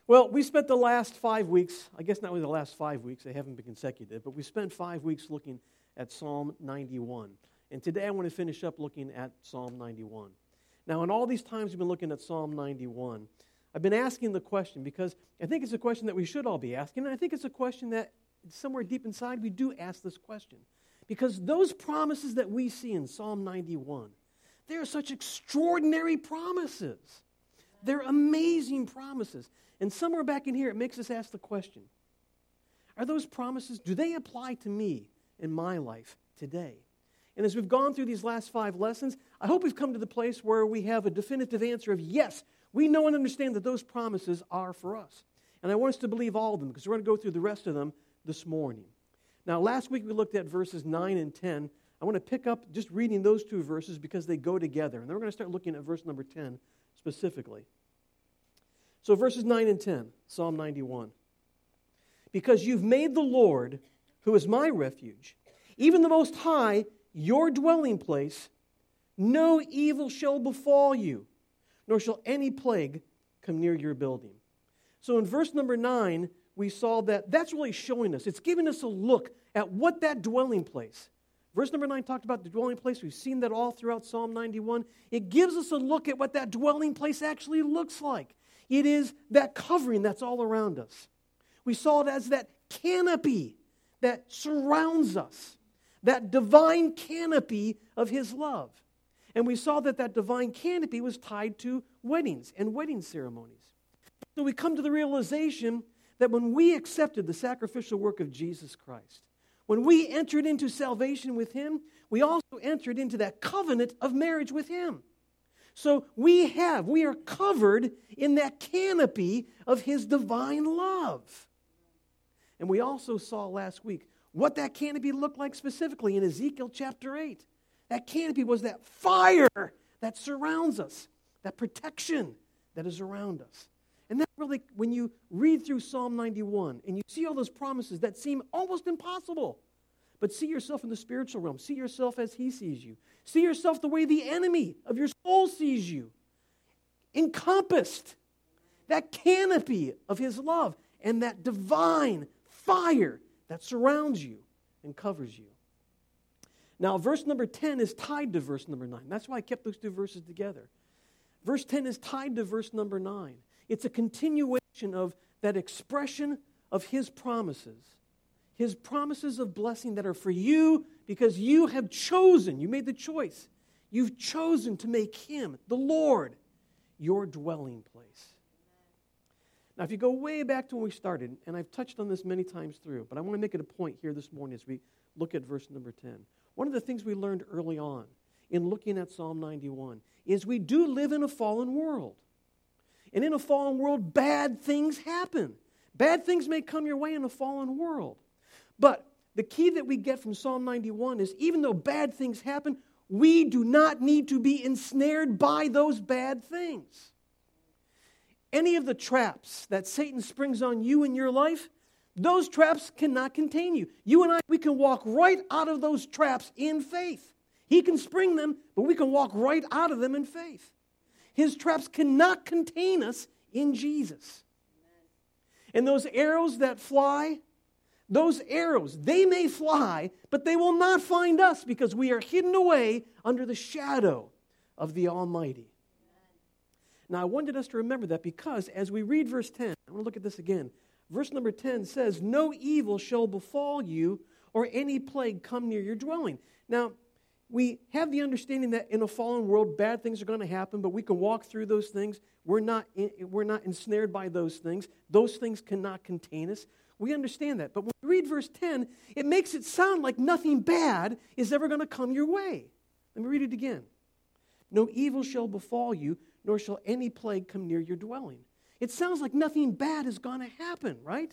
Well, we spent the last 5 weeks, I guess not really the last 5 weeks, they haven't been consecutive, but we spent 5 weeks looking at Psalm 91. And today I want to finish up looking at Psalm 91. Now, in all these times we've been looking at Psalm 91, I've been asking the question because I think it's a question that we should all be asking, and I think it's a question that somewhere deep inside we do ask this question. Because those promises that we see in Psalm 91, they are such extraordinary promises. They're amazing promises. And somewhere back in here, it makes us ask the question, are those promises, do they apply to me in my life today? And as we've gone through these last 5 lessons, I hope we've come to the place where we have a definitive answer of yes, we know and understand that those promises are for us. And I want us to believe all of them because we're going to go through the rest of them this morning. Now, last week we looked at verses 9 and 10. I want to pick up just reading those 2 verses because they go together. And then we're going to start looking at verse number 10 specifically. So verses 9 and 10, Psalm 91. Because you've made the Lord, who is my refuge, even the Most High, your dwelling place, no evil shall befall you, nor shall any plague come near your building. So in verse number 9, we saw that that's really showing us. It's giving us a look at what that dwelling place. Verse number 9 talked about the dwelling place. We've seen that all throughout Psalm 91. It gives us a look at what that dwelling place actually looks like. It is that covering that's all around us. We saw it as that canopy that surrounds us, that divine canopy of His love. And we saw that that divine canopy was tied to weddings and wedding ceremonies. So we come to the realization that when we accepted the sacrificial work of Jesus Christ, when we entered into salvation with Him, we also entered into that covenant of marriage with Him. So we are covered in that canopy of His divine love. And we also saw last week what that canopy looked like specifically in Ezekiel chapter 8. That canopy was that fire that surrounds us, that protection that is around us. And that really, when you read through Psalm 91 and you see all those promises that seem almost impossible, but see yourself in the spiritual realm. See yourself as He sees you. See yourself the way the enemy of your soul sees you. Encompassed. That canopy of His love and that divine fire that surrounds you and covers you. Now, verse number 10 is tied to verse number 9. That's why I kept those 2 verses together. Verse 10 is tied to verse number 9. It's a continuation of that expression of His promises of blessing that are for you because you have chosen, you made the choice. You've chosen to make Him, the Lord, your dwelling place. Now, if you go way back to when we started, and I've touched on this many times through, but I want to make it a point here this morning as we look at verse number 10. One of the things we learned early on in looking at Psalm 91 is we do live in a fallen world. And in a fallen world, bad things happen. Bad things may come your way in a fallen world. But the key that we get from Psalm 91 is even though bad things happen, we do not need to be ensnared by those bad things. Any of the traps that Satan springs on you in your life, those traps cannot contain you. You and I, we can walk right out of those traps in faith. He can spring them, but we can walk right out of them in faith. His traps cannot contain us in Jesus. And those arrows that fly, those arrows, they may fly, but they will not find us because we are hidden away under the shadow of the Almighty. Now, I wanted us to remember that because as we read verse 10, I want to look at this again. Verse number 10 says, no evil shall befall you or any plague come near your dwelling. Now, we have the understanding that in a fallen world, bad things are going to happen, but we can walk through those things. We're not ensnared by those things. Those things cannot contain us. We understand that. But when we read verse 10, it makes it sound like nothing bad is ever going to come your way. Let me read it again. No evil shall befall you, nor shall any plague come near your dwelling. It sounds like nothing bad is going to happen, right?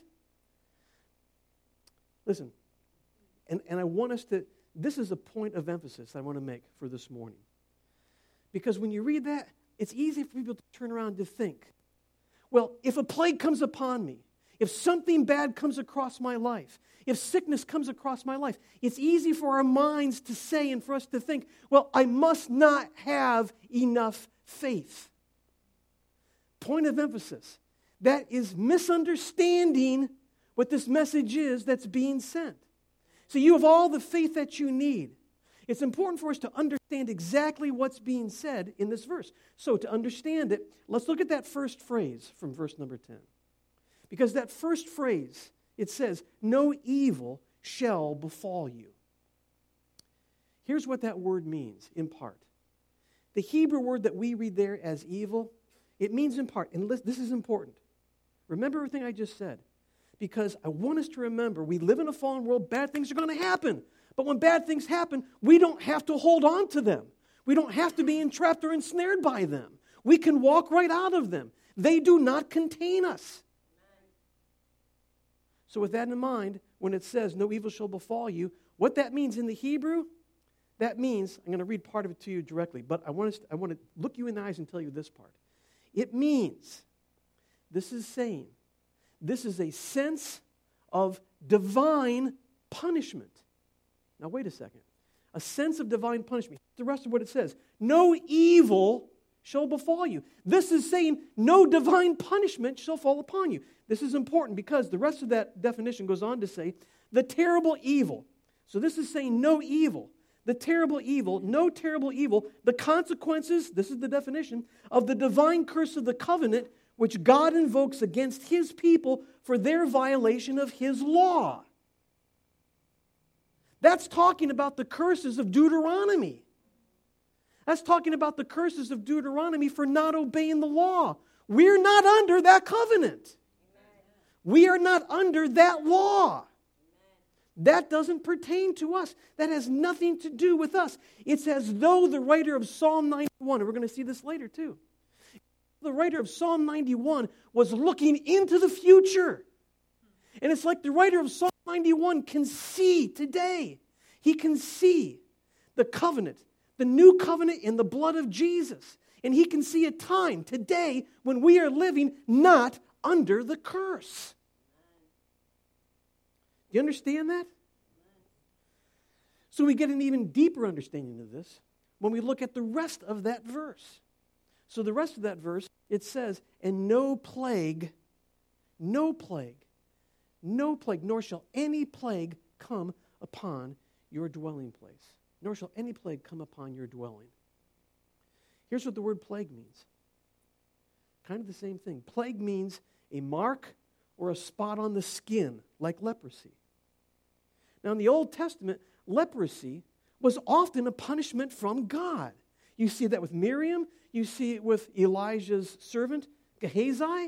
Listen, and I want us to, this is a point of emphasis I want to make for this morning. Because when you read that, it's easy for people to turn around to think, well, if a plague comes upon me, if something bad comes across my life, if sickness comes across my life, it's easy for our minds to say and for us to think, well, I must not have enough faith. Point of emphasis. that is misunderstanding what this message is that's being sent. So you have all the faith that you need. It's important for us to understand exactly what's being said in this verse. So to understand it, let's look at that first phrase from verse number 10. Because that first phrase, it says, no evil shall befall you. Here's what that word means in part. The Hebrew word that we read there as evil, it means in part, and this is important. Remember everything I just said. Because I want us to remember, we live in a fallen world, bad things are going to happen. But when bad things happen, we don't have to hold on to them. We don't have to be entrapped or ensnared by them. We can walk right out of them. They do not contain us. So with that in mind, when it says, no evil shall befall you, what that means in the Hebrew, that means, I'm going to read part of it to you directly, but I want to look you in the eyes and tell you this part. It means, this is saying, this is a sense of divine punishment. Now wait a second. A sense of divine punishment. The rest of what it says. No evil shall befall you. This is saying no divine punishment shall fall upon you. This is important because the rest of that definition goes on to say the terrible evil. So this is saying no evil. The terrible evil, no terrible evil, the consequences, this is the definition, of the divine curse of the covenant which God invokes against His people for their violation of His law. That's talking about the curses of Deuteronomy. That's talking about the curses of Deuteronomy for not obeying the law. We're not under that covenant. We are not under that law. That doesn't pertain to us. That has nothing to do with us. It's as though the writer of Psalm 91, and we're going to see this later too, the writer of Psalm 91 was looking into the future. And it's like the writer of Psalm 91 can see today. He can see the covenant, the new covenant in the blood of Jesus. And he can see a time today when we are living not under the curse. You understand that? So we get an even deeper understanding of this when we look at the rest of that verse. So the rest of that verse, it says, and no plague, nor shall any plague come upon your dwelling place. Nor shall any plague come upon your dwelling. Here's what the word plague means. Kind of the same thing. Plague means a mark or a spot on the skin, like leprosy. Now, in the Old Testament, leprosy was often a punishment from God. You see that with Miriam. You see it with Elijah's servant, Gehazi.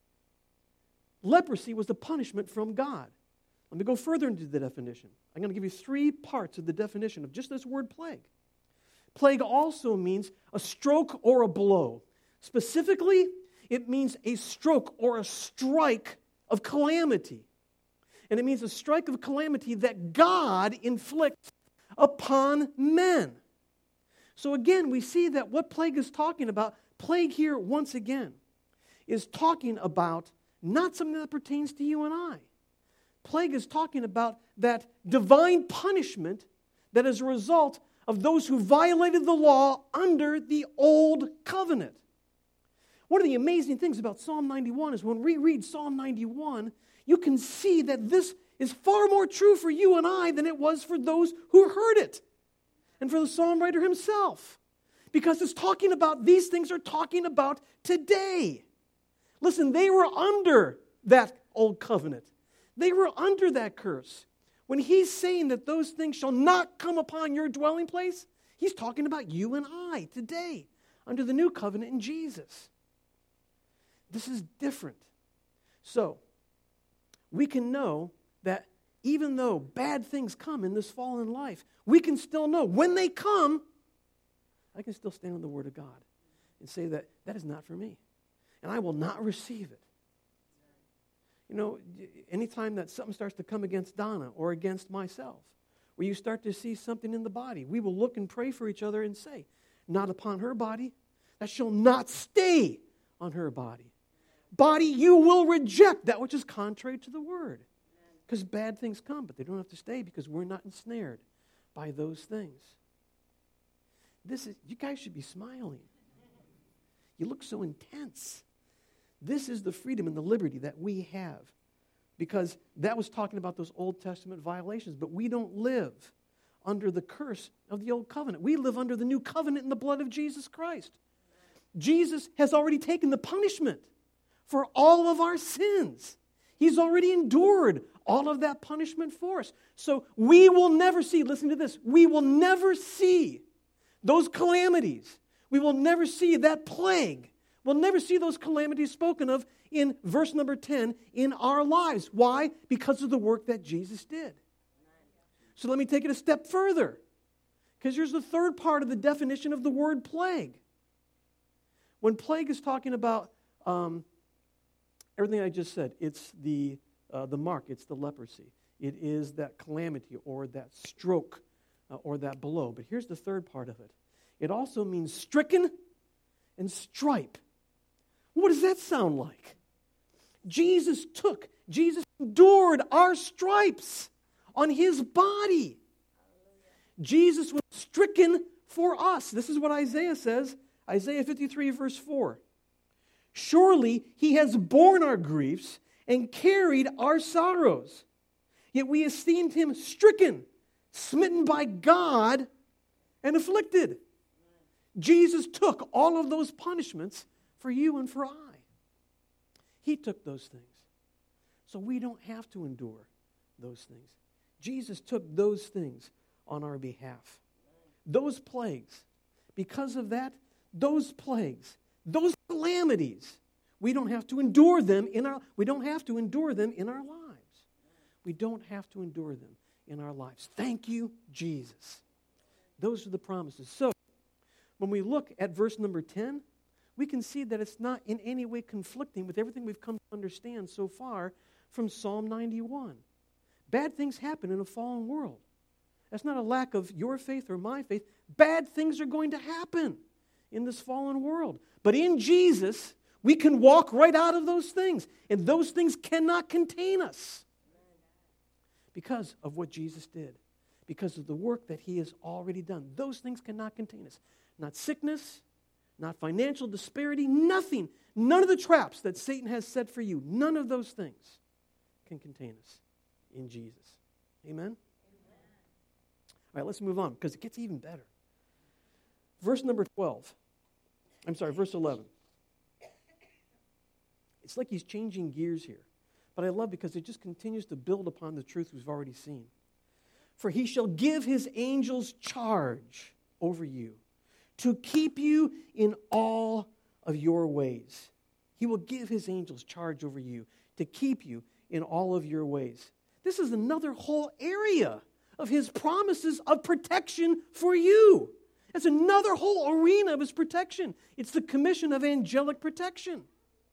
Leprosy was the punishment from God. Let me go further into the definition. I'm going to give you 3 parts of the definition of just this word plague. Plague also means a stroke or a blow. Specifically, it means a stroke or a strike of calamity. And it means a strike of calamity that God inflicts upon men. So again, we see that what plague is talking about, plague here once again, is talking about not something that pertains to you and I. Plague is talking about that divine punishment that is a result of those who violated the law under the old covenant. One of the amazing things about Psalm 91 is when we read Psalm 91, you can see that this is far more true for you and I than it was for those who heard it and for the psalm writer himself. Because it's talking about, these things are talking about today. Listen, they were under that old covenant. They were under that curse. When he's saying that those things shall not come upon your dwelling place, he's talking about you and I today under the new covenant in Jesus. This is different. So, we can know that even though bad things come in this fallen life, we can still know when they come, I can still stand on the Word of God and say that that is not for me. And I will not receive it. You know, anytime that something starts to come against Donna or against myself, where you start to see something in the body, we will look and pray for each other and say, not upon her body, that shall not stay on her body. Body, you will reject that which is contrary to the Word. Because bad things come, but they don't have to stay because we're not ensnared by those things. You guys should be smiling. You look so intense. This is the freedom and the liberty that we have. Because that was talking about those Old Testament violations. But we don't live under the curse of the Old Covenant. We live under the New Covenant in the blood of Jesus Christ. Jesus has already taken the punishment for all of our sins. He's already endured all of that punishment for us. So we will never see, listen to this, we will never see those calamities. We will never see that plague. We'll never see those calamities spoken of in verse number 10 in our lives. Why? Because of the work that Jesus did. So let me take it a step further. Because here's the third part of the definition of the word plague. When plague is talking about everything I just said, it's the mark, it's the leprosy. It is that calamity or that stroke or that blow. But here's the third part of it. It also means stricken and stripe. What does that sound like? Jesus endured our stripes on his body. Jesus was stricken for us. This is what Isaiah says, Isaiah 53 verse 4. Surely he has borne our griefs and carried our sorrows. Yet we esteemed him stricken, smitten by God, and afflicted. Jesus took all of those punishments for you and for I. He took those things. So we don't have to endure those things. Jesus took those things on our behalf. Those plagues. Because of that, those plagues, those calamities, we don't have to endure them in our lives. We don't have to endure them in our lives. Thank you, Jesus. Those are the promises. So, when we look at verse number 10, we can see that it's not in any way conflicting with everything we've come to understand so far from Psalm 91. Bad things happen in a fallen world. That's not a lack of your faith or my faith. Bad things are going to happen in this fallen world. But in Jesus, we can walk right out of those things. And those things cannot contain us because of what Jesus did. Because of the work that he has already done. Those things cannot contain us. Not sickness, not financial disparity, nothing. None of the traps that Satan has set for you, none of those things can contain us in Jesus. Amen? All right, let's move on because it gets even better. Verse 11. It's like he's changing gears here. But I love because it just continues to build upon the truth we've already seen. For he shall give his angels charge over you to keep you in all of your ways. He will give his angels charge over you to keep you in all of your ways. This is another whole area of his promises of protection for you. It's another whole arena of his protection. It's the commission of angelic protection.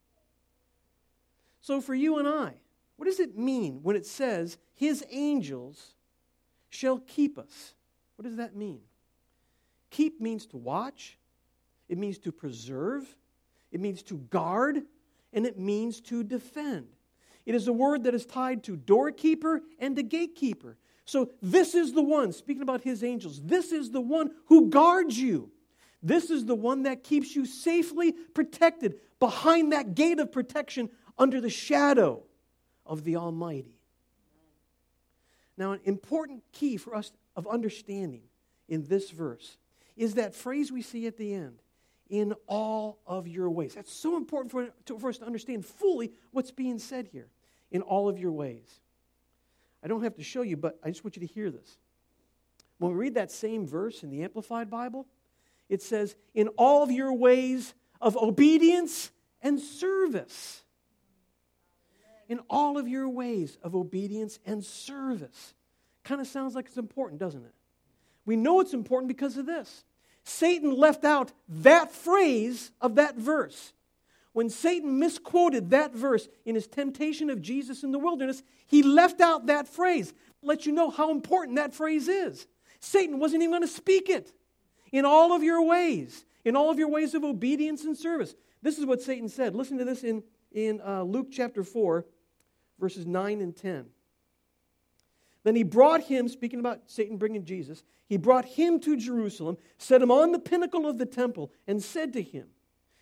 So for you and I, what does it mean when it says his angels shall keep us? What does that mean? Keep means to watch. It means to preserve. It means to guard. And it means to defend. It is a word that is tied to doorkeeper and to gatekeeper. So this is the one, speaking about his angels, this is the one who guards you. This is the one that keeps you safely protected behind that gate of protection under the shadow of the Almighty. Now, an important key for us of understanding in this verse is that phrase we see at the end, in all of your ways. That's so important for us to understand fully what's being said here, in all of your ways. I don't have to show you, but I just want you to hear this. When we read that same verse in the Amplified Bible, it says, in all of your ways of obedience and service. In all of your ways of obedience and service. Kind of sounds like it's important, doesn't it? We know it's important because of this. Satan left out that phrase of that verse. When Satan misquoted that verse in his temptation of Jesus in the wilderness, he left out that phrase. Let you know how important that phrase is. Satan wasn't even going to speak it. In all of your ways of obedience and service. This is what Satan said. Listen to this in Luke chapter 4, verses 9 and 10. Then he brought him, speaking about Satan bringing Jesus, he brought him to Jerusalem, set him on the pinnacle of the temple, and said to him,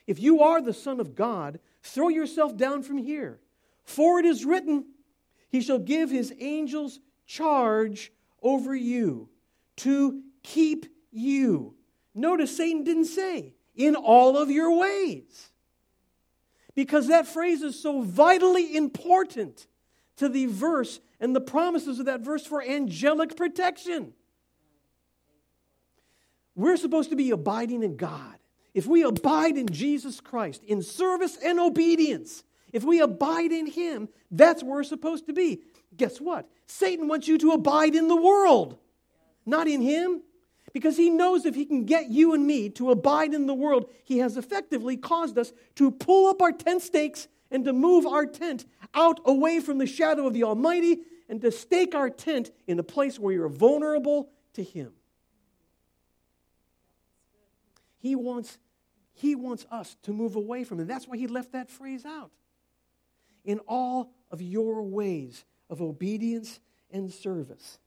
If you are the Son of God, throw yourself down from here. For it is written, He shall give His angels charge over you to keep you. Notice Satan didn't say, in all of your ways. Because that phrase is so vitally important to the verse and the promises of that verse for angelic protection. We're supposed to be abiding in God. If we abide in Jesus Christ, in service and obedience, if we abide in Him, that's where we're supposed to be. Guess what? Satan wants you to abide in the world, not in Him. Because he knows if he can get you and me to abide in the world, he has effectively caused us to pull up our tent stakes and to move our tent out away from the shadow of the Almighty and to stake our tent in a place where you're vulnerable to Him. He wants us to move away from Him. That's why He left that phrase out. In all of your ways of obedience and service.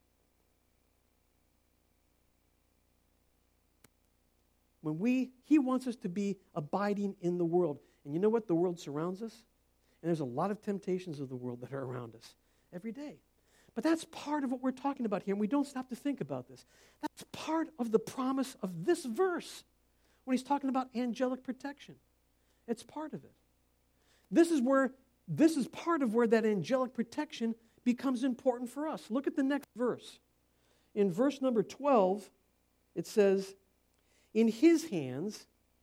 He wants us to be abiding in the world. And you know what? The world surrounds us. And there's a lot of temptations of the world that are around us every day. But that's part of what we're talking about here, and we don't stop to think about this. That's part of the promise of this verse when he's talking about angelic protection. It's part of it. This is part of where that angelic protection becomes important for us. Look at the next verse. In verse number 12, it says, in His hands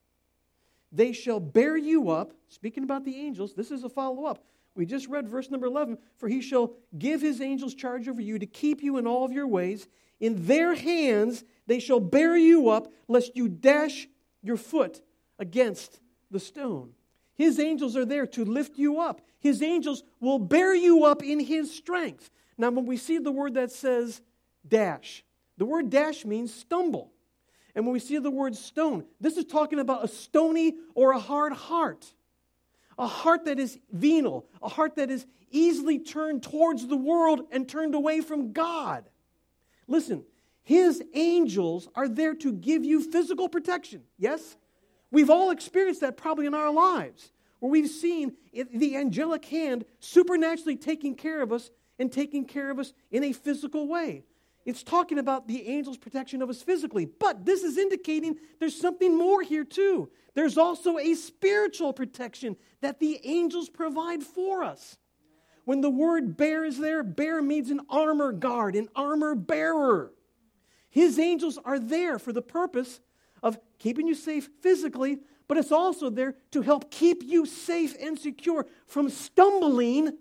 they shall bear you up. Speaking about the angels, this is a follow-up. We just read verse number 11. For He shall give His angels charge over you to keep you in all of your ways. In their hands they shall bear you up, lest you dash your foot against the stone. His angels are there to lift you up. His angels will bear you up in His strength. Now, when we see the word that says dash, the word dash means stumble. And when we see the word stone, this is talking about a stony or a hard heart. A heart that is venal, a heart that is easily turned towards the world and turned away from God. Listen, His angels are there to give you physical protection. Yes? We've all experienced that probably in our lives, where we've seen the angelic hand supernaturally taking care of us and taking care of us in a physical way. It's talking about the angel's protection of us physically. But this is indicating there's something more here too. There's also a spiritual protection that the angels provide for us. When the word bear is there, bear means an armor guard, an armor bearer. His angels are there for the purpose of keeping you safe physically, but it's also there to help keep you safe and secure from stumbling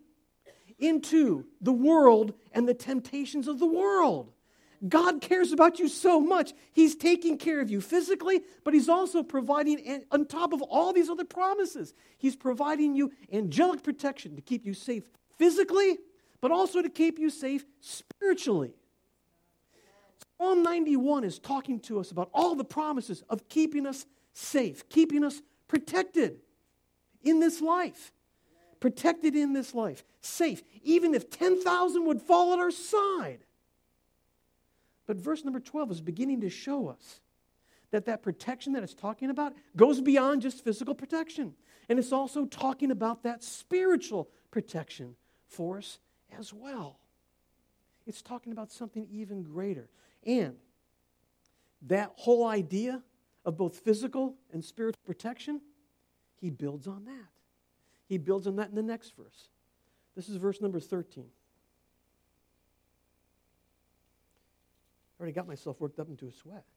into the world and the temptations of the world. God cares about you so much. He's taking care of you physically, but He's also providing, on top of all these other promises, He's providing you angelic protection to keep you safe physically, but also to keep you safe spiritually. Psalm 91 is talking to us about all the promises of keeping us safe, keeping us protected in this life. Protected in this life. Safe. Even if 10,000 would fall at our side. But verse number 12 is beginning to show us that protection that it's talking about goes beyond just physical protection. And it's also talking about that spiritual protection for us as well. It's talking about something even greater. And that whole idea of both physical and spiritual protection, he builds on that. He builds on that in the next verse. This is verse number 13. I already got myself worked up into a sweat.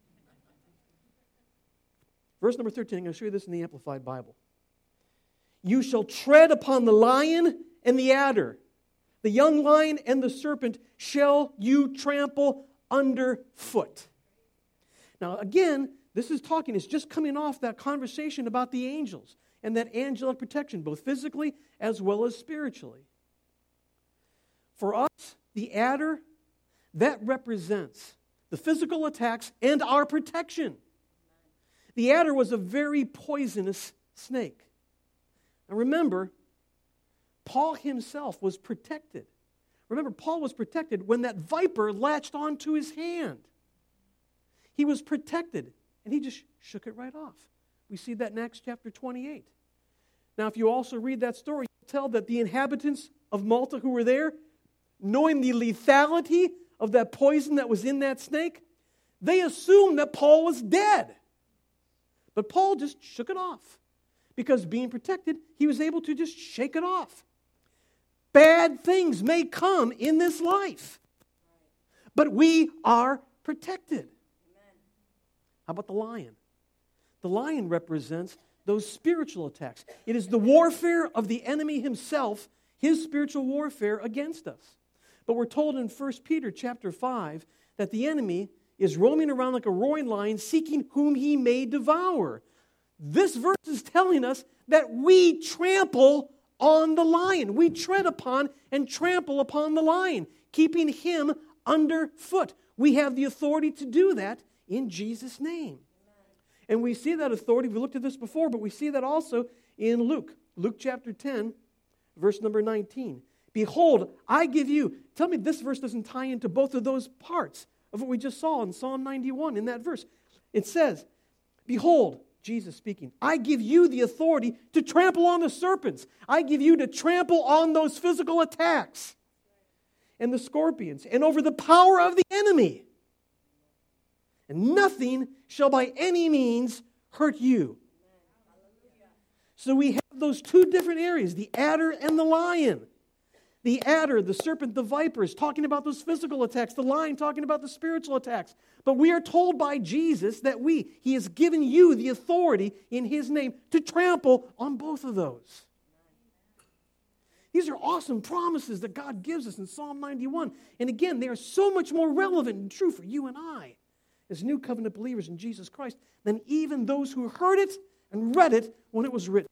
Verse number 13, I'm going to show you this in the Amplified Bible. You shall tread upon the lion and the adder. The young lion and the serpent shall you trample underfoot. Now again, it's just coming off that conversation about the angels and that angelic protection, both physically as well as spiritually. For us, the adder, that represents the physical attacks and our protection. The adder was a very poisonous snake. Now remember, Paul himself was protected. Remember, Paul was protected when that viper latched onto his hand. He was protected, and he just shook it right off. We see that in Acts chapter 28. Now, if you also read that story, you'll tell that the inhabitants of Malta who were there, knowing the lethality of that poison that was in that snake, they assumed that Paul was dead. But Paul just shook it off. Because being protected, he was able to just shake it off. Bad things may come in this life, but we are protected. How about the lion? The lion represents those spiritual attacks. It is the warfare of the enemy himself, his spiritual warfare against us. But we're told in 1 Peter chapter 5 that the enemy is roaming around like a roaring lion, seeking whom he may devour. This verse is telling us that we trample on the lion. We tread upon and trample upon the lion, keeping him underfoot. We have the authority to do that in Jesus' name. And we see that authority, we looked at this before, but we see that also in Luke. Luke chapter 10, verse number 19. Behold, I give you. Tell me this verse doesn't tie into both of those parts of what we just saw in Psalm 91 in that verse. It says, behold, Jesus speaking, I give you the authority to trample on the serpents. I give you to trample on those physical attacks and the scorpions and over the power of the enemy. And nothing shall by any means hurt you. So we have those two different areas, the adder and the lion. The adder, the serpent, the viper is talking about those physical attacks. The lion talking about the spiritual attacks. But we are told by Jesus that He has given you the authority in His name to trample on both of those. These are awesome promises that God gives us in Psalm 91. And again, they are so much more relevant and true for you and I as new covenant believers in Jesus Christ than even those who heard it and read it when it was written.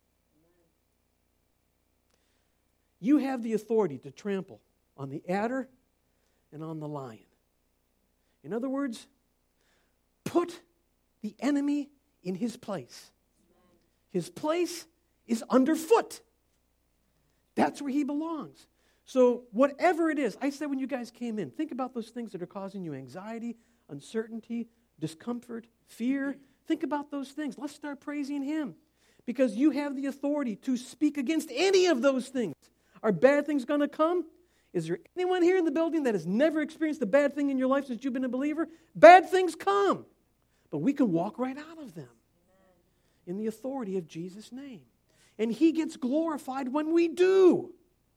You have the authority to trample on the adder and on the lion. In other words, put the enemy in his place. His place is underfoot. That's where he belongs. So whatever it is, I said when you guys came in, think about those things that are causing you anxiety, uncertainty, discomfort, fear. Think about those things. Let's start praising Him because you have the authority to speak against any of those things. Are bad things going to come? Is there anyone here in the building that has never experienced a bad thing in your life since you've been a believer? Bad things come. But we can walk right out of them in the authority of Jesus' name. And He gets glorified when we do.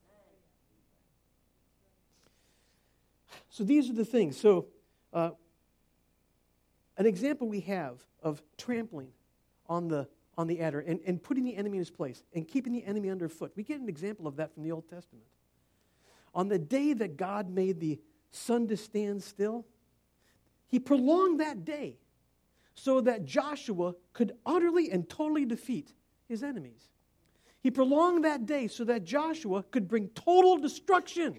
So these are the things. So an example we have of trampling on the adder and putting the enemy in his place and keeping the enemy underfoot. We get an example of that from the Old Testament. On the day that God made the sun to stand still, He prolonged that day so that Joshua could utterly and totally defeat his enemies. He prolonged that day so that Joshua could bring total destruction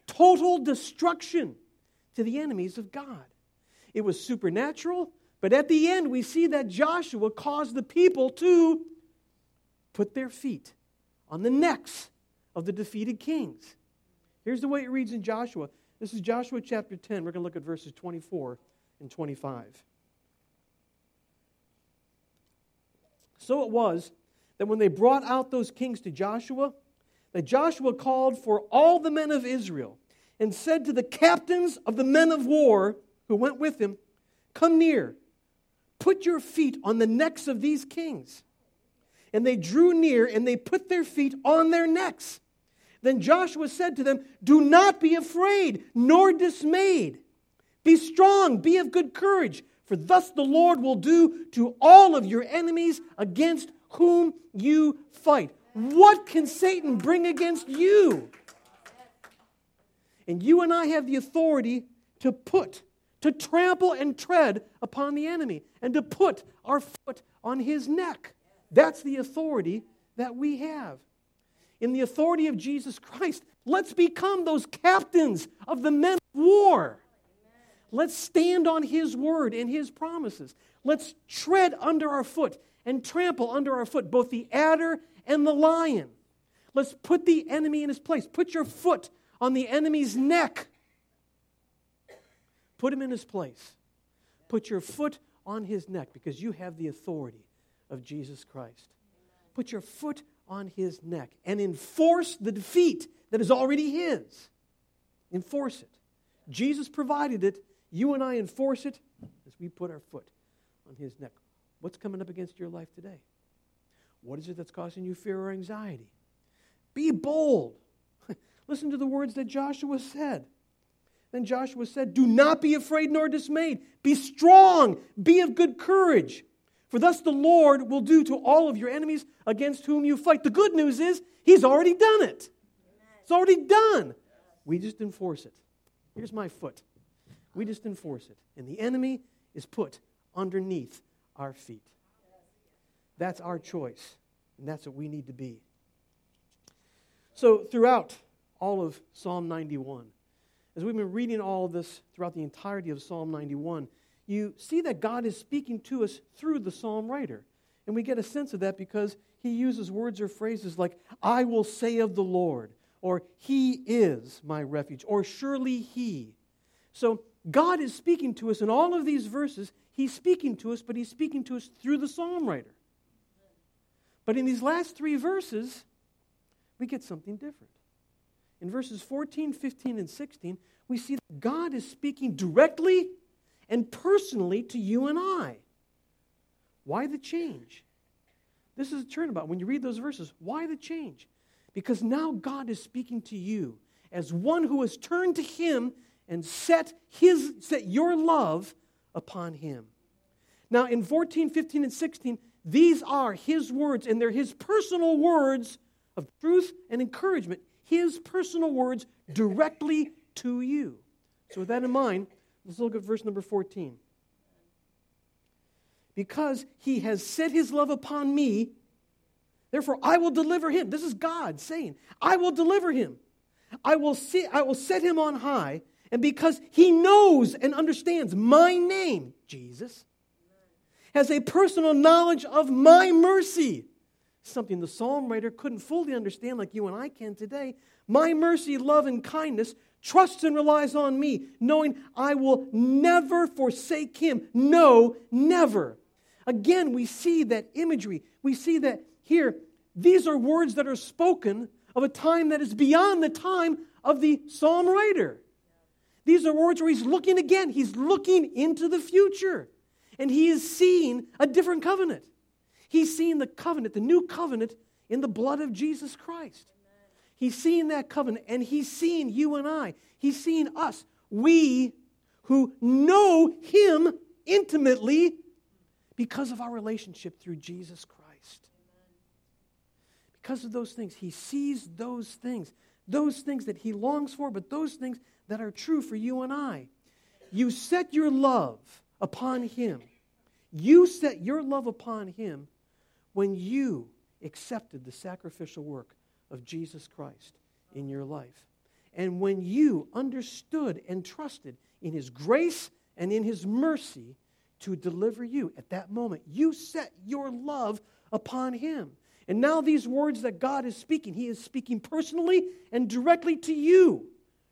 to the enemies of God. It was supernatural, but at the end we see that Joshua caused the people to put their feet on the necks of the defeated kings. Here's the way it reads in Joshua. This is Joshua chapter 10. We're going to look at verses 24 and 25. So it was that when they brought out those kings to Joshua, that Joshua called for all the men of Israel and said to the captains of the men of war who went with him, come near, put your feet on the necks of these kings. And they drew near and they put their feet on their necks. Then Joshua said to them, do not be afraid nor dismayed. Be strong, be of good courage, for thus the Lord will do to all of your enemies against whom you fight. What can Satan bring against you? And you and I have the authority to trample and tread upon the enemy and to put our foot on his neck. That's the authority that we have. In the authority of Jesus Christ, let's become those captains of the men of war. Let's stand on His word and His promises. Let's tread under our foot and trample under our foot both the adder and the lion. Let's put the enemy in his place. Put your foot on the enemy's neck. Put him in his place. Put your foot on his neck because you have the authority of Jesus Christ. Put your foot on his neck and enforce the defeat that is already his. Enforce it. Jesus provided it. You and I enforce it as we put our foot on his neck. What's coming up against your life today? What is it that's causing you fear or anxiety? Be bold. Listen to the words that Joshua said. Then Joshua said, do not be afraid nor dismayed. Be strong. Be of good courage. For thus the Lord will do to all of your enemies against whom you fight. The good news is he's already done it. It's already done. We just enforce it. Here's my foot. We just enforce it. And the enemy is put underneath our feet. That's our choice. And that's what we need to be. So throughout all of Psalm 91, as we've been reading all of this throughout the entirety of Psalm 91, you see that God is speaking to us through the psalm writer. And we get a sense of that because he uses words or phrases like, I will say of the Lord, or he is my refuge, or surely he. So God is speaking to us in all of these verses. He's speaking to us, but he's speaking to us through the psalm writer. But in these last three verses, we get something different. In verses 14, 15, and 16, we see that God is speaking directly and personally to you and I. Why the change? This is a turnabout. When you read those verses, why the change? Because now God is speaking to you as one who has turned to him and set your love upon him. Now in 14, 15, and 16, these are his words, and they're his personal words of truth and encouragement. His personal words directly to you. So with that in mind, let's look at verse number 14. Because he has set his love upon me, therefore I will deliver him. This is God saying, I will deliver him. I will set him on high, and because he knows and understands my name, Jesus, has a personal knowledge of my mercy. Something the psalm writer couldn't fully understand like you and I can today. My mercy, love, and kindness trusts and relies on me, knowing I will never forsake him. No, never. Again, we see that imagery. We see that here, these are words that are spoken of a time that is beyond the time of the psalm writer. These are words where he's looking again. He's looking into the future. And he is seeing a different covenant. He's seeing the covenant, the new covenant in the blood of Jesus Christ. He's seeing that covenant, and he's seeing you and I. He's seeing us. We who know him intimately because of our relationship through Jesus Christ. Because of those things, he sees those things that he longs for, but those things that are true for you and I. You set your love upon him. You set your love upon him when you accepted the sacrificial work of Jesus Christ in your life. And when you understood and trusted in his grace and in his mercy to deliver you at that moment, you set your love upon him. And now these words that God is speaking, he is speaking personally and directly to you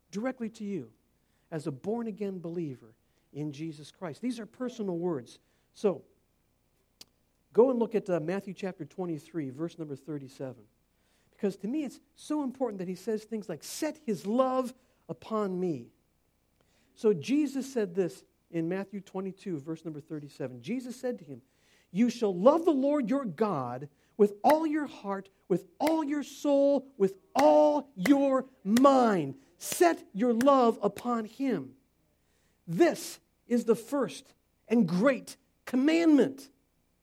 as a born-again believer in Jesus Christ. These are personal words. So, go and look at Matthew chapter 23, verse number 37. Because to me, it's so important that he says things like, set his love upon me. So Jesus said this in Matthew 22, verse number 37. Jesus said to him, you shall love the Lord your God with all your heart, with all your soul, with all your mind. Set your love upon him. This is the first and great commandment.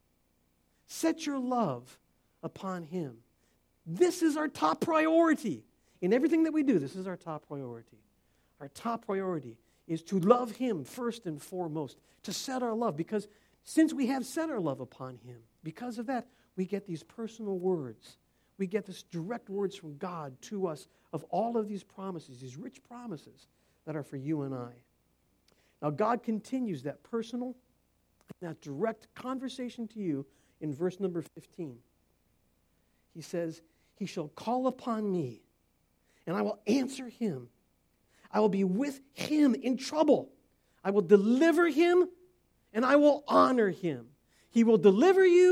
Set your love upon him. This is our top priority. In everything that we do, this is our top priority. Our top priority is to love him first and foremost, to set our love, because since we have set our love upon him, because of that, we get these personal words. We get this direct words from God to us of all of these promises, these rich promises that are for you and I. Now, God continues that personal, that direct conversation to you in verse number 15. He says, he shall call upon me, and I will answer him. I will be with him in trouble. I will deliver him, and I will honor him. He will deliver you,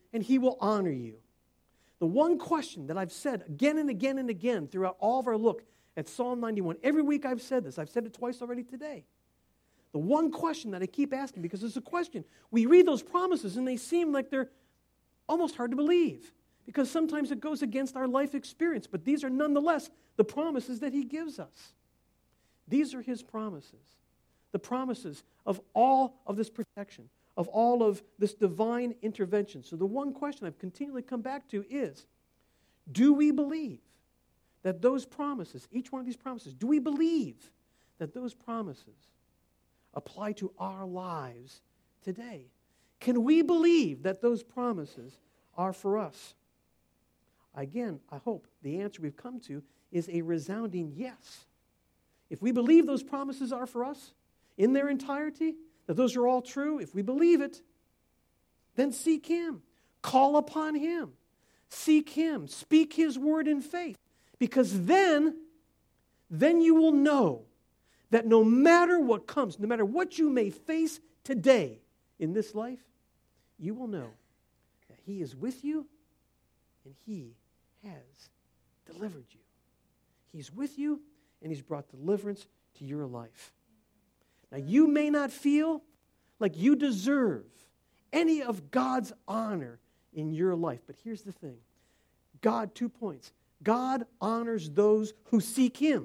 and He will honor you. The one question that I've said again and again and again throughout all of our look at Psalm 91, every week I've said this. I've said it twice already today. The one question that I keep asking, because it's a question. We read those promises and they seem like they're almost hard to believe, because sometimes it goes against our life experience, but these are nonetheless the promises that He gives us. These are His promises, the promises of all of this protection, of all of this divine intervention. So the one question I've continually come back to is, do we believe that those promises, each one of these promises, do we believe that those promises apply to our lives today? Can we believe that those promises are for us? Again, I hope the answer we've come to is a resounding yes. If we believe those promises are for us in their entirety, that those are all true, if we believe it, then seek Him. Call upon Him. Seek Him. Speak His word in faith. Because then you will know that no matter what comes, no matter what you may face today in this life, you will know that He is with you and He has delivered you. He's with you and He's brought deliverance to your life. Now, you may not feel like you deserve any of God's honor in your life, but here's the thing. God, 2 points. God honors those who seek Him.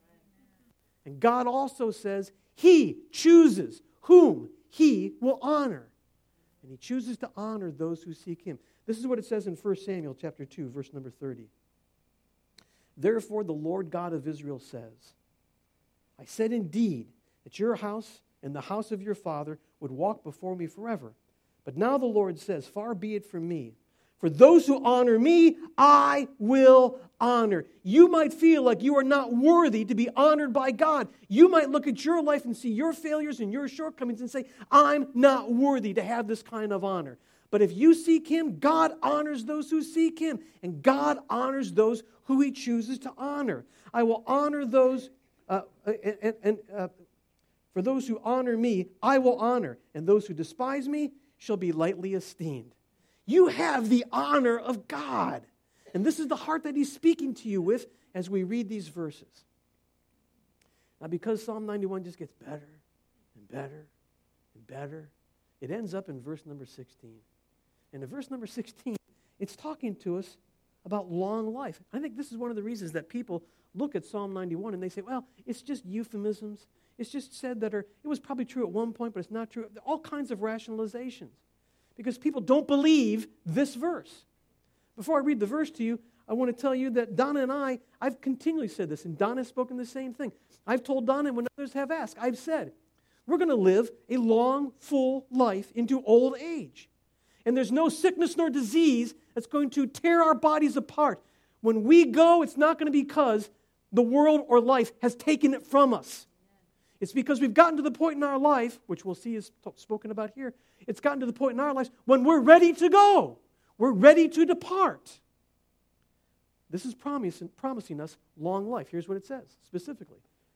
And God also says He chooses whom He will honor. And He chooses to honor those who seek Him. This is what it says in 1 Samuel chapter 2, verse number 30. Therefore the Lord God of Israel says, I said indeed that your house and the house of your father would walk before me forever. But now the Lord says, far be it from me. For those who honor me, I will honor. You might feel like you are not worthy to be honored by God. You might look at your life and see your failures and your shortcomings and say, I'm not worthy to have this kind of honor. But if you seek Him, God honors those who seek Him. And God honors those who He chooses to honor. I will honor those, for those who honor me, I will honor. And those who despise me shall be lightly esteemed. You have the honor of God. And this is the heart that He's speaking to you with as we read these verses. Now, because Psalm 91 just gets better and better and better, it ends up in verse number 16. And in verse number 16, it's talking to us about long life. I think this is one of the reasons that people look at Psalm 91 and they say, well, it's just euphemisms. It's just said that it was probably true at one point, but it's not true. All kinds of rationalizations. Because people don't believe this verse. Before I read the verse to you, I want to tell you that Donna and I've continually said this, and Donna has spoken the same thing. I've told Donna when others have asked, I've said, we're going to live a long, full life into old age. And there's no sickness nor disease that's going to tear our bodies apart. When we go, it's not going to be because the world or life has taken it from us. It's because we've gotten to the point in our life, which we'll see is spoken about here, it's gotten to the point in our lives when we're ready to go. We're ready to depart. This is promising us long life. Here's what it says specifically.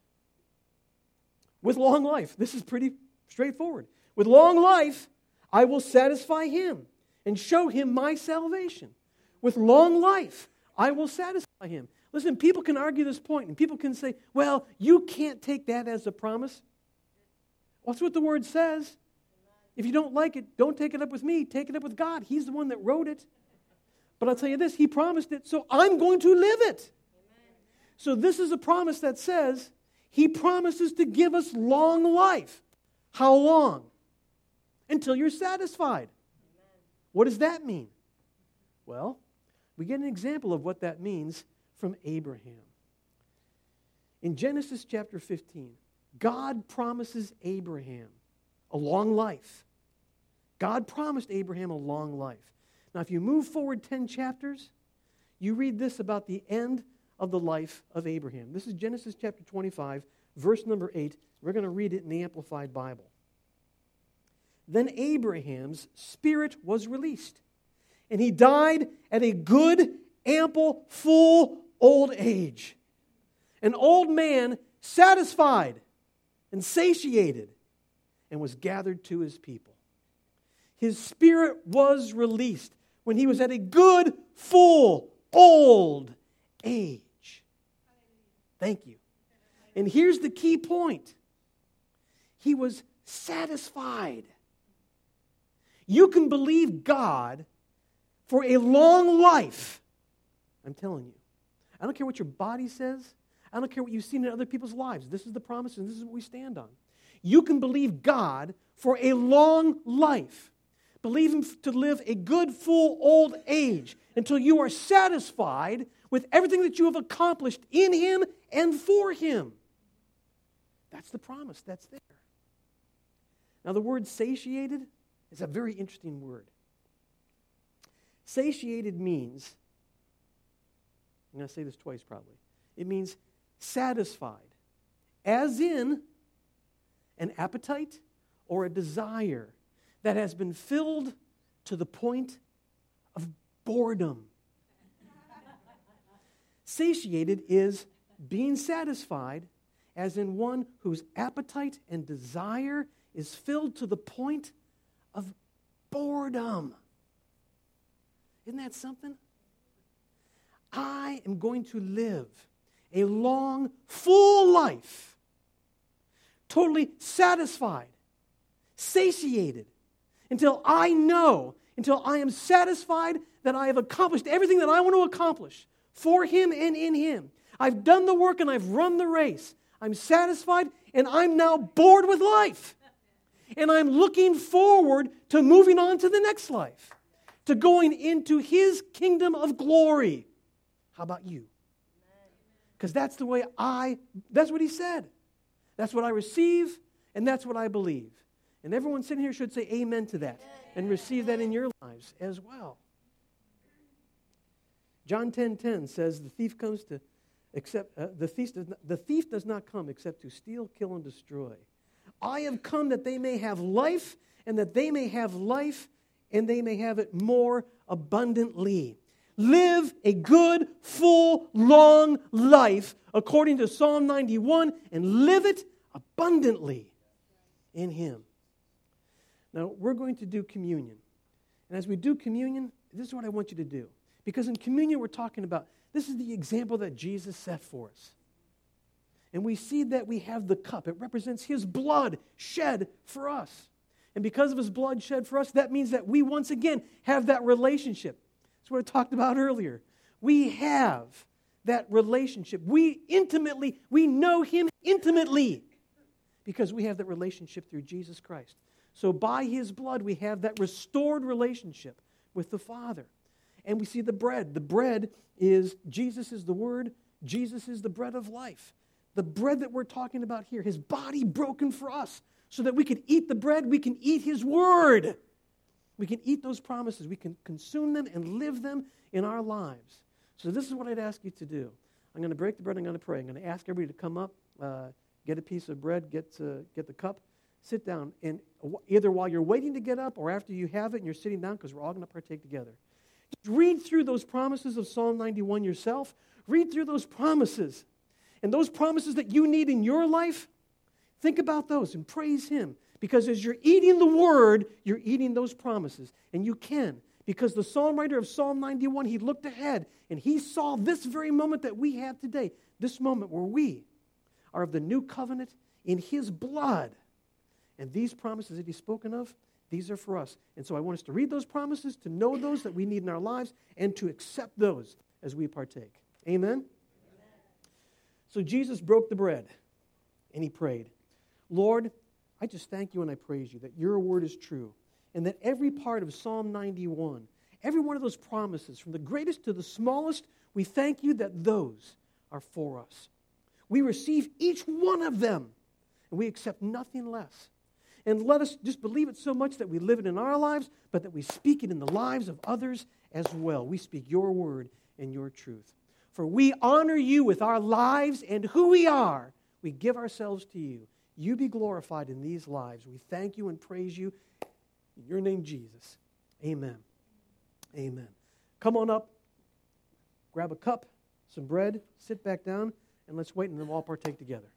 With long life, this is pretty straightforward. With long life, I will satisfy him and show him my salvation. With long life, I will satisfy him. Listen, people can argue this point, and people can say, well, you can't take that as a promise. Well, that's what the Word says. If you don't like it, don't take it up with me. Take it up with God. He's the one that wrote it. But I'll tell you this, He promised it, so I'm going to live it. So this is a promise that says He promises to give us long life. How long? Until you're satisfied. What does that mean? Well, we get an example of what that means from Abraham. In Genesis chapter 15, God promises Abraham a long life. God promised Abraham a long life. Now, if you move forward 10 chapters, you read this about the end of the life of Abraham. This is Genesis chapter 25, verse number 8. We're going to read it in the Amplified Bible. Then Abraham's spirit was released, and he died at a good, ample, full old age. An old man satisfied and satiated, and was gathered to his people. His spirit was released. when he was at a good, full, old age. Thank you. And here's the key point. He was satisfied. You can believe God for a long life. I'm telling you. I don't care what your body says. I don't care what you've seen in other people's lives. This is the promise and this is what we stand on. You can believe God for a long life. Believe Him to live a good, full, old age until you are satisfied with everything that you have accomplished in Him and for Him. That's the promise that's there. Now, the word satiated is a very interesting word. Satiated means, I'm going to say this twice probably, it means satisfied, as in an appetite or a desire that has been filled to the point of boredom. Satiated is being satisfied, as in one whose appetite and desire is filled to the point of boredom. Isn't that something? I am going to live a long, full life, totally satisfied, satiated, until I am satisfied that I have accomplished everything that I want to accomplish for Him and in Him. I've done the work and I've run the race. I'm satisfied and I'm now bored with life. And I'm looking forward to moving on to the next life, to going into His kingdom of glory. How about you? Because that's the way that's what He said. That's what I receive, and that's what I believe. And everyone sitting here should say amen to that and receive that in your lives as well. John 10:10 says the thief comes to the thief does not come except to steal, kill, and destroy. I have come that they may have life, and that they may have life, and they may have it more abundantly. Live a good, full, long life according to Psalm 91, and live it abundantly in Him. Now, we're going to do communion. And as we do communion, this is what I want you to do. Because in communion, we're talking about, this is the example that Jesus set for us. And we see that we have the cup. It represents His blood shed for us. And because of His blood shed for us, that means that we once again have that relationship. That's what I talked about earlier. We have that relationship. We know Him intimately because we have that relationship through Jesus Christ. So by His blood, we have that restored relationship with the Father. And we see the bread. The bread is, Jesus is the Word. Jesus is the bread of life. The bread that we're talking about here, His body broken for us so that we can eat the bread, we can eat His Word. We can eat those promises. We can consume them and live them in our lives. So this is what I'd ask you to do. I'm going to break the bread. I'm going to pray. I'm going to ask everybody to come up, get a piece of bread, get the cup, sit down, and either while you're waiting to get up or after you have it and you're sitting down, because we're all going to partake together. Just read through those promises of Psalm 91 yourself. Read through those promises. And those promises that you need in your life, think about those and praise Him. Because as you're eating the Word, you're eating those promises. And you can. Because the psalm writer of Psalm 91, he looked ahead and he saw this very moment that we have today. This moment where we are of the new covenant in His blood. And these promises that He's spoken of, these are for us. And so I want us to read those promises, to know those that we need in our lives, and to accept those as we partake. Amen? So Jesus broke the bread and He prayed, Lord, I just thank You and I praise You that Your word is true and that every part of Psalm 91, every one of those promises, from the greatest to the smallest, we thank You that those are for us. We receive each one of them and we accept nothing less. And let us just believe it so much that we live it in our lives, but that we speak it in the lives of others as well. We speak Your word and Your truth. For we honor You with our lives and who we are. We give ourselves to You. You be glorified in these lives. We thank You and praise You. In Your name, Jesus. Amen. Amen. Come on up. Grab a cup, some bread, sit back down, and let's wait and then we'll all partake together.